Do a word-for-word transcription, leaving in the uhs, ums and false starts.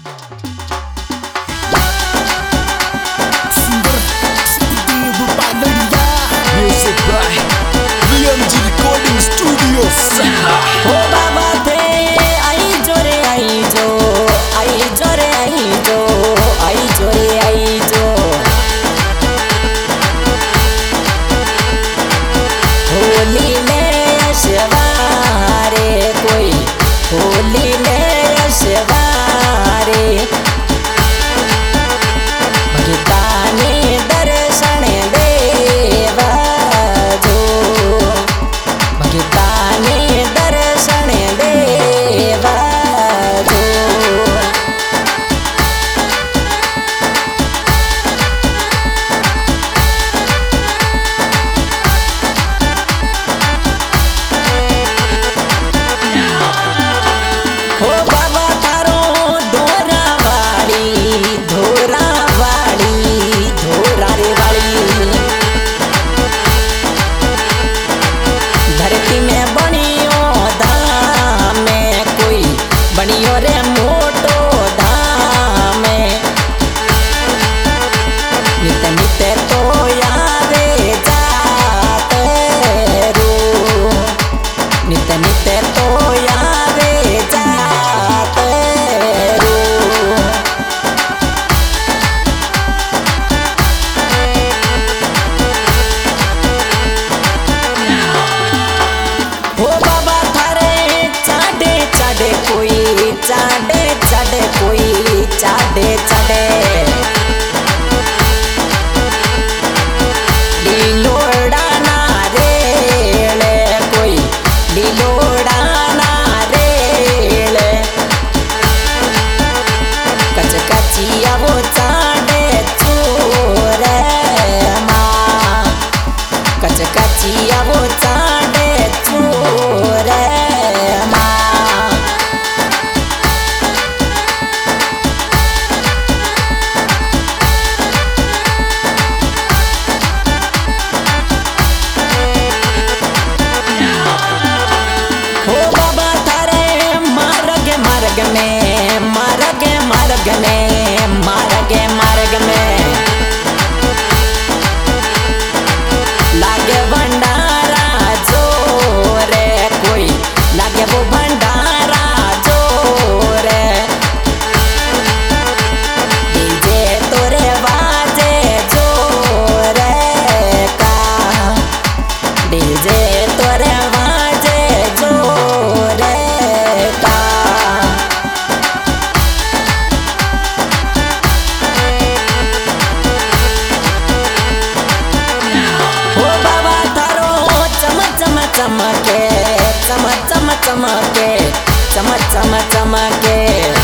हो बाबा थे आई जोरे आई जो आई जोरे आई जो आई जोरे आई जो होली में अशवारे कोई होली में अशवारे भगताने दर्शन देवा जो भगताने दर्शन देवा जो हो बाबा तारो धोरा वाली धोरा वाली धोरा रे वाली धरती में बनियो धाम में कोई बनियो रे मोटो धाम में नित नित तो यादे जाते रो नित नित तो यादे जाते रो हो बाबा थारे चाडे चाडे कोई चाडे चाडे कोई चाडे चाडे लीलोड़ाना रेले कोई लीलोड़ाना रेले कच कचिया वो चाडे चोरे माँ कच कचिया वो चाडे चोरे माँ हो बाबा थारे मार्ग मार्ग में मार्ग मार्ग में मार्ग मार्ग में लागे भंडारा जोरे कोई लागे वो भंडारा जोरे डीजे तोरे बाजे जोरे का डीजे तोरे बाजे जोरे का हो बाबा थारो चम चम चमके चम चम चमके चम चम चमके